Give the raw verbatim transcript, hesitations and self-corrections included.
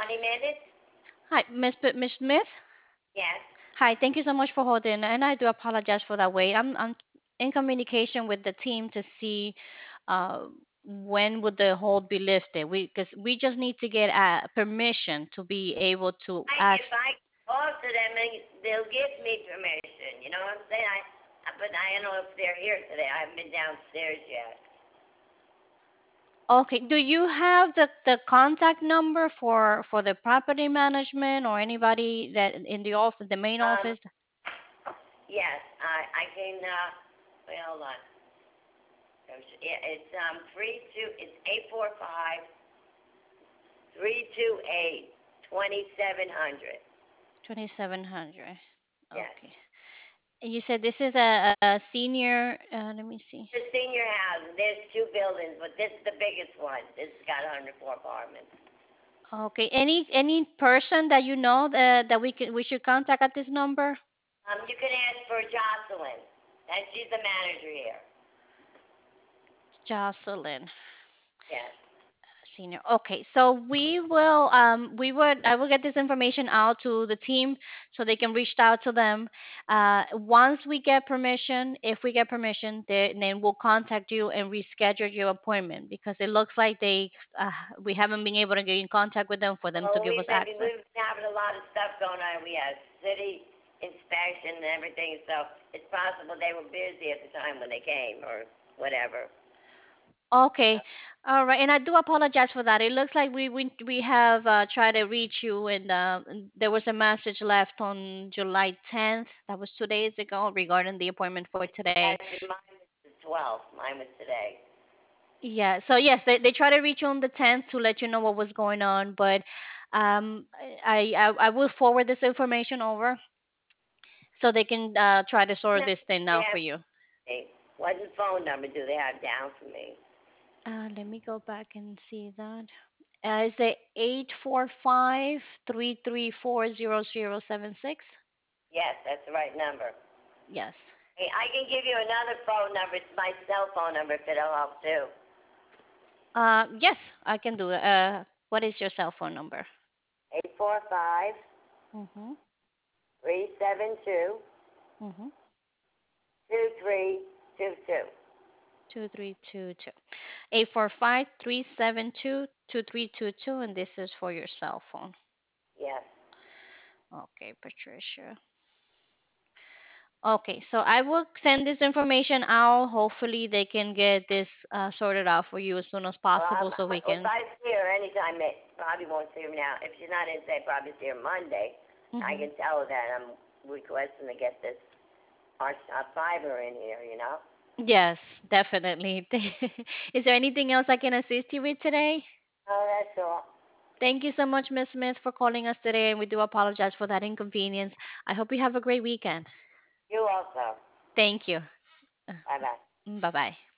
twenty minutes? Hi, Miss P- Miss Smith. Yes. Hi, thank you so much for holding, and I do apologize for that wait. I'm I'm in communication with the team to see uh, when would the hold be lifted. We because we just need to get uh, permission to be able to I, if ask. I talk to them, and they'll give me permission. You know what I'm saying? I, but I don't know if they're here today. I haven't been downstairs yet. Okay, do you have the, the contact number for for the property management or anybody that in the office, the main Um, office? yes, I, I can. Uh, wait, hold on. Yeah, it's um three two. It's eight four five three two eight twenty seven hundred. twenty-seven hundred. Yes. Okay. And you said this is a, a senior, uh, let me see. The senior housing. There's two buildings, but this is the biggest one. This has got one hundred four apartments. Okay. Any any person that you know that that we can we should contact at this number? Um, you can ask for Jocelyn, and she's the manager here. Jocelyn. Yes. Senior. Okay, so we will um we would I will get this information out to the team so they can reach out to them. Uh, once we get permission, if we get permission, they, then we'll contact you and reschedule your appointment because it looks like they uh, we haven't been able to get in contact with them for them to Well, give we us maybe access. we've been having a lot of stuff going on. We had city inspection and everything, so it's possible they were busy at the time when they came or whatever. Okay, all right, and I do apologize for that. It looks like we we we have uh, tried to reach you, and uh, and there was a message left on July tenth. That was two days ago regarding the appointment for today. Actually, mine was the twelfth. Mine was today. Yeah, so yes, they they tried to reach you on the tenth to let you know what was going on, but um, I I, I will forward this information over so they can uh, try to What sort number this do thing they out for have you. for me? What phone number do they have down for me? Uh, let me go back and see that. Uh, is it eight four five three three four zero zero seven six? Yes, that's the right number. Yes. Hey, I can give you another phone number. It's my cell phone number if it'll help too. Uh, yes, I can do it. Uh, what is your cell phone number? Eight four five Mm-hmm. three seven two Mm-hmm. two three two two. Two three two two. Eight four five three seven two two three two two, and this is for your cell phone. Yes. Okay, Patricia. Okay, so I will send this information out. Hopefully, they can get this uh, sorted out for you as soon as Well, I'm, possible, so we well, if can. I see her anytime, I probably won't see her now. If she's not in today, probably see her Monday. I Hmm. can tell her that I'm requesting to get this our, our fiber in here, you know? Yes, definitely. Is there anything else I can assist you with today? Oh, that's all. Thank you so much, Miss Smith, for calling us today, and we do apologize for that inconvenience. I hope you have a great weekend. You also. Thank you. Bye bye. Bye bye.